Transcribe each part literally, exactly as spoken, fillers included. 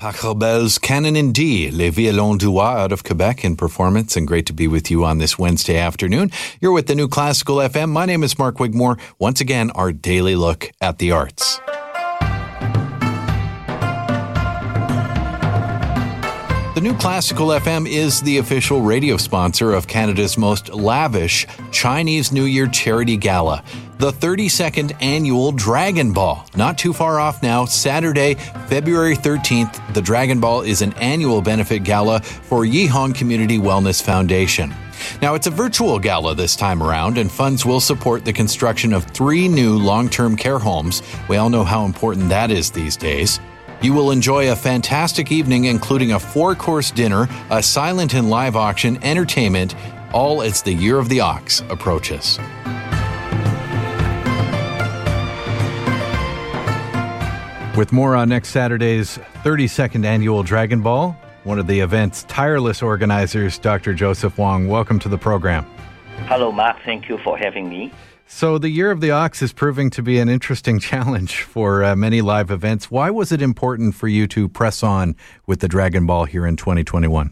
Pachelbel's Canon in D, Les Violons du Roi out of Quebec in performance, and great to be with you on this Wednesday afternoon. You're with the New Classical F M. My name is Mark Wigmore. Once again, our daily look at the arts. The New Classical F M is the official radio sponsor of Canada's most lavish Chinese New Year charity gala, the thirty-second annual Dragon Ball. Not too far off now, Saturday, February thirteenth, the Dragon Ball is an annual benefit gala for Yihong Community Wellness Foundation. Now, it's a virtual gala this time around, and funds will support the construction of three new long-term care homes. We all know how important that is these days. You will enjoy a fantastic evening, including a four-course dinner, a silent and live auction, entertainment, all as the Year of the Ox approaches. With more on next Saturday's thirty-second annual Dragon Ball, one of the event's tireless organizers, Doctor Joseph Wong. Welcome to the program. Hello, Mark. Thank you for having me. So the Year of the Ox is proving to be an interesting challenge for uh, many live events. Why was it important for you to press on with the Dragon Ball here in twenty twenty-one?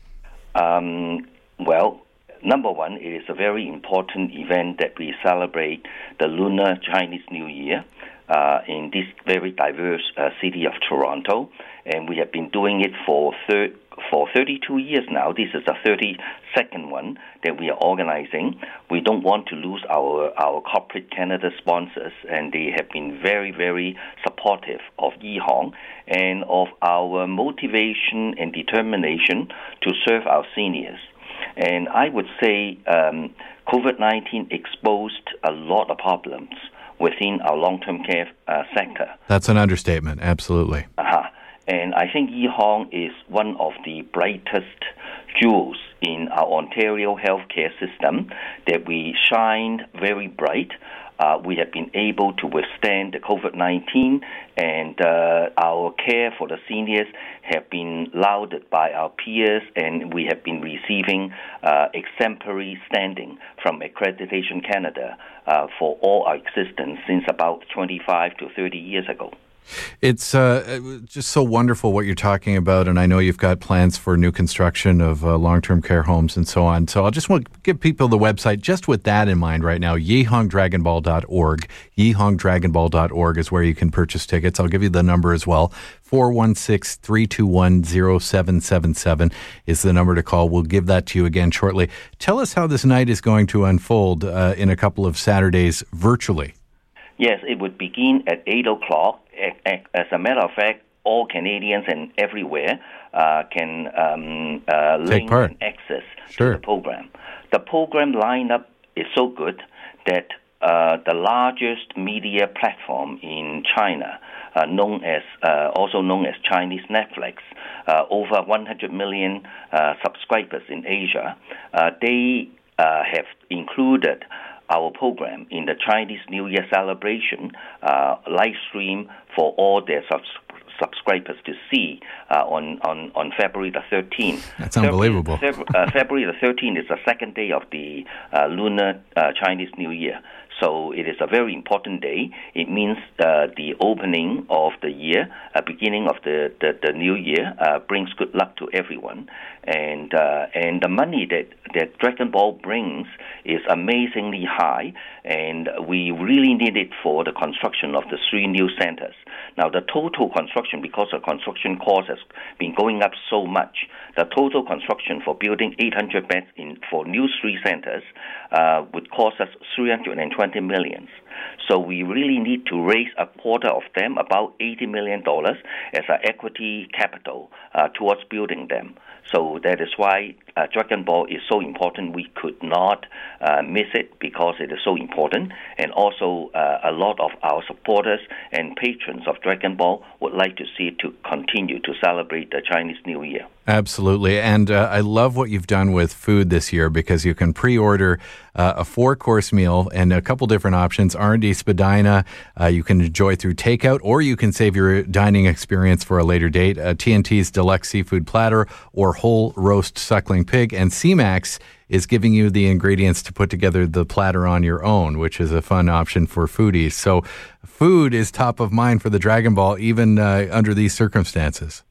Um, well, number one, it is a very important event that we celebrate the Lunar Chinese New Year uh, in this very diverse uh, city of Toronto. And we have been doing it for thir- for thirty-two years now. This is the thirty-second one that we are organizing. We don't want to lose our, our corporate Canada sponsors, and they have been very, very supportive of Yihong and of our motivation and determination to serve our seniors. And I would say um, COVID nineteen exposed a lot of problems within our long-term care uh, sector. That's an understatement, absolutely. Uh-huh. And I think Yihong is one of the brightest jewels in our Ontario healthcare system that we shined very bright. Uh, we have been able to withstand the COVID nineteen, and uh, our care for the seniors have been lauded by our peers, and we have been receiving uh, exemplary standing from Accreditation Canada uh, for all our existence since about twenty-five to thirty years ago. It's uh, just so wonderful what you're talking about, and I know you've got plans for new construction of uh, long-term care homes and so on. So I'll just want to give people the website just with that in mind right now, yihong dragon ball dot org. yihong dragon ball dot org is where you can purchase tickets. I'll give you the number as well. four one six, three two one, zero seven seven seven is the number to call. We'll give that to you again shortly. Tell us how this night is going to unfold uh, in a couple of Saturdays virtually. Yes, it would begin at eight o'clock. As a matter of fact, all Canadians and everywhere uh, can um, uh, link and access sure. to the program. The program lineup is so good that uh, the largest media platform in China, uh, known as uh, also known as Chinese Netflix, uh, over one hundred million uh, subscribers in Asia, uh, they uh, have included our program in the Chinese New Year celebration uh, live stream for all their subs- subscribers to see uh, on, on, on February the thirteenth. That's unbelievable. February, uh, February the thirteenth is the second day of the uh, Lunar uh, Chinese New Year. So it is a very important day. It means uh, the opening of the year, uh, beginning of the, the, the new year, uh, brings good luck to everyone. And uh, and the money that, that Dragon Ball brings is amazingly high, and we really need it for the construction of the three new centers. Now, the total construction, because the construction cost has been going up so much, the total construction for building eight hundred beds in for new three centers uh, would cost us three hundred twenty million. So we really need to raise a quarter of them, about eighty million dollars, as our equity capital uh, towards building them. So that is why uh, Dragon Ball is so important. We could not uh, miss it because it is so important. And also uh, a lot of our supporters and patrons of Dragon Ball would like to see it to continue to celebrate the Chinese New Year. Absolutely. And uh, I love what you've done with food this year, because you can pre-order uh, a four-course meal and a couple different options. R and D Spadina, uh, you can enjoy through takeout, or you can save your dining experience for a later date. Uh, T N T's Deluxe Seafood Platter or Whole Roast Suckling Pig. And C MAX is giving you the ingredients to put together the platter on your own, which is a fun option for foodies. So food is top of mind for the Dragon Ball, even uh, under these circumstances.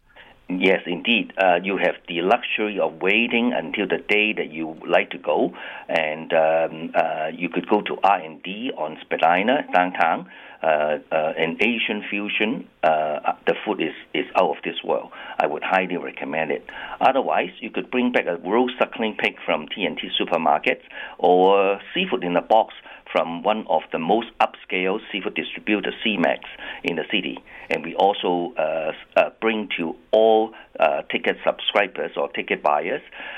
Yes, indeed. Uh, you have the luxury of waiting until the day that you would like to go, and um, uh, you could go to R and D on Spadina downtown. Uh, uh, an Asian fusion, uh, the food is, is out of this world. I would highly recommend it. Otherwise, you could bring back a roast suckling pig from T and T supermarkets or seafood in a box from one of the most upscale seafood distributors, C MAX, in the city. And we also uh, uh, bring to all uh, ticket subscribers or ticket buyers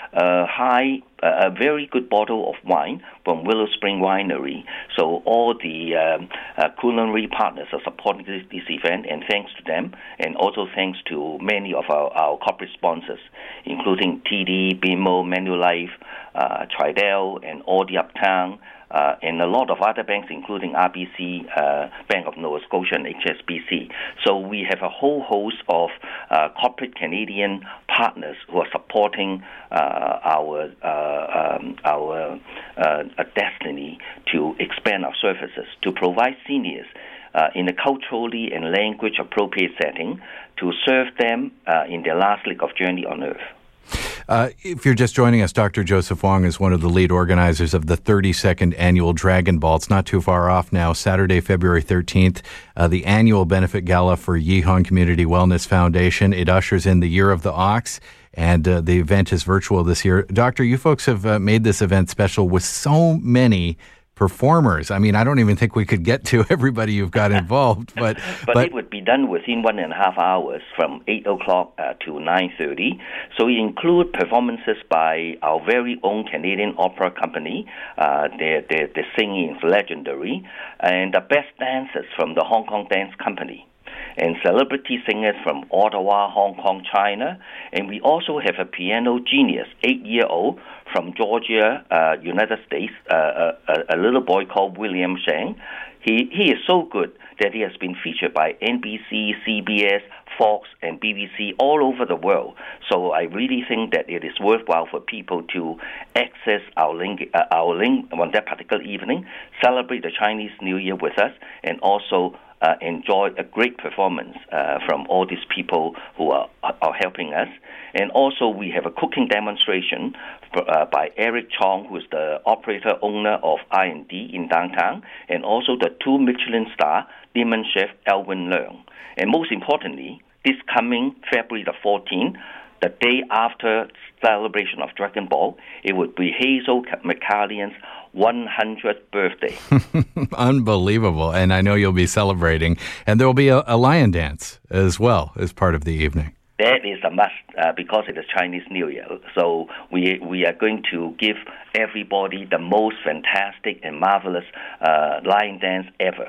a high, uh, a very good bottle of wine from Willow Spring Winery. So all the um, uh, culinary partners are supporting this, this event, and thanks to them, and also thanks to many of our, our corporate sponsors, including T D, B M O, Manulife, uh, Tridel, and Audi Uptown, Uh, and a lot of other banks, including R B C, uh, Bank of Nova Scotia, and H S B C. So we have a whole host of uh, corporate Canadian partners who are supporting uh, our uh, um, our uh, destiny to expand our services, to provide seniors uh, in a culturally and language appropriate setting to serve them uh, in their last leg of journey on earth. Uh, if you're just joining us, Doctor Joseph Wong is one of the lead organizers of the thirty-second Annual Dragon Ball. It's not too far off now, Saturday, February thirteenth, uh, the annual benefit gala for Yihon Community Wellness Foundation. It ushers in the Year of the Ox, and uh, the event is virtual this year. Doctor, you folks have uh, made this event special with so many performers. I mean, I don't even think we could get to everybody you've got involved. But, but, but it would be done within one and a half hours from eight o'clock uh, to nine thirty. So it includes performances by our very own Canadian Opera Company. Uh, their, their, their singing is legendary. And the best dancers from the Hong Kong Dance Company. And celebrity singers from Ottawa, Hong Kong, China. And we also have a piano genius, eight-year-old, from Georgia, uh, United States, uh, a, a little boy called William Shang. He, he is so good that he has been featured by N B C, C B S, Fox, and B B C all over the world. So I really think that it is worthwhile for people to access our link, uh, our link on that particular evening, celebrate the Chinese New Year with us, and also Uh, enjoy a great performance uh, from all these people who are, are helping us. And also we have a cooking demonstration for, uh, by Eric Chong, who is the operator owner of R and D in downtown, and also the two Michelin star Demon Chef Alvin Leung. And most importantly, this coming February the fourteenth, the day after celebration of Dragon Ball, it would be Hazel McCallian's one hundredth birthday. Unbelievable. And I know you'll be celebrating. And there will be a, a lion dance as well as part of the evening. That is a must uh, because it is Chinese New Year. So we we are going to give everybody the most fantastic and marvelous uh, lion dance ever.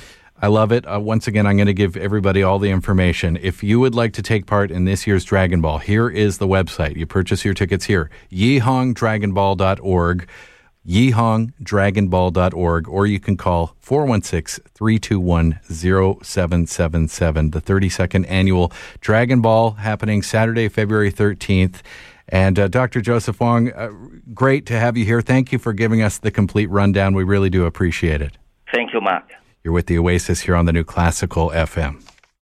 I love it. Uh, once again, I'm going to give everybody all the information. If you would like to take part in this year's Dragon Ball, here is the website. You purchase your tickets here, yihong dragon ball dot org. yihong dragon ball dot org, or you can call four one six, three two one, zero seven seven seven. The thirty-second Annual Dragon Ball happening Saturday, February thirteenth. And uh, Doctor Joseph Wong, uh, great to have you here. Thank you for giving us the complete rundown. We really do appreciate it. Thank you, Mark. You're with the Oasis here on the New Classical F M.